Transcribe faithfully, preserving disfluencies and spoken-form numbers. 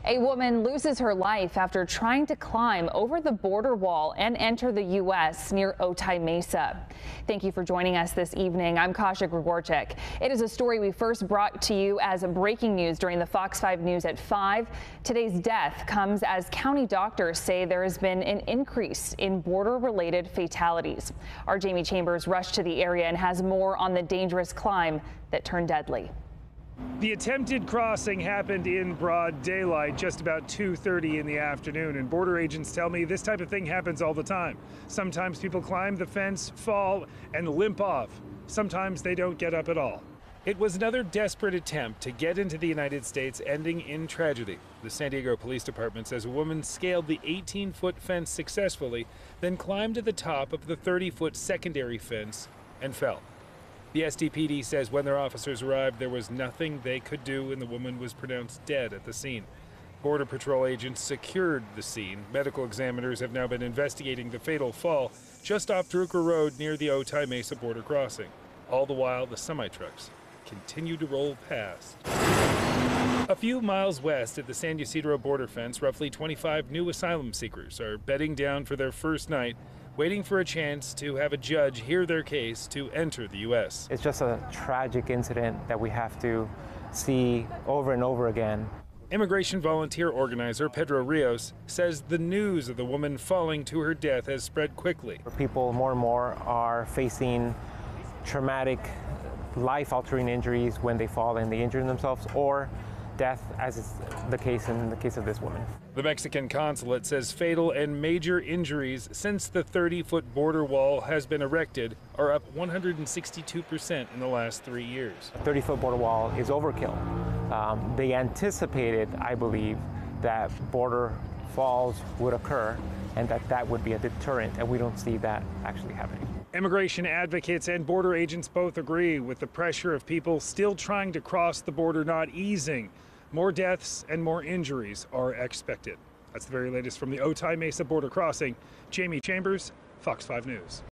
A woman loses her life after trying to climb over the border wall and enter the U S near Otay Mesa. Thank you for joining us this evening. I'm Kasha Grigorchik. It is a story we first brought to you as breaking news during the Fox five News at five. Today's death comes as county doctors say there has been an increase in border-related fatalities. Our Jamie Chambers rushed to the area and has more on the dangerous climb that turned deadly. The attempted crossing happened in broad daylight just about two thirty in the afternoon, and border agents tell me this type of thing happens all the time. Sometimes people climb the fence, fall, and limp off. Sometimes they don't get up at all. It was another desperate attempt to get into the United States, ending in tragedy. The San Diego Police Department says a woman scaled the eighteen foot fence successfully, then climbed to the top of the thirty foot secondary fence and fell. The S D P D says when their officers arrived, there was nothing they could do, and the woman was pronounced dead at the scene. Border Patrol agents secured the scene. Medical examiners have now been investigating the fatal fall just off Drucker Road near the Otay Mesa border crossing. All the while, the semi-trucks continue to roll past. A few miles west at the San Ysidro border fence, roughly twenty-five new asylum seekers are bedding down for their first night, waiting for a chance to have a judge hear their case to enter the U S. It's just a tragic incident that we have to see over and over again. Immigration volunteer organizer Pedro Rios says the news of the woman falling to her death has spread quickly. People more and more are facing traumatic, life-altering injuries when they fall and they injure themselves, or death, as is the case in the case of this woman. The Mexican consulate says fatal and major injuries since the thirty foot border wall has been erected are up one hundred sixty-two percent in the last three years. A thirty foot border wall is overkill. Um, they anticipated, I believe, that border falls would occur and that that would be a deterrent, and we don't see that actually happening. Immigration advocates and border agents both agree with the pressure of people still trying to cross the border not easing. More deaths and more injuries are expected. That's the very latest from the Otay Mesa border crossing. Jamie Chambers, Fox five News.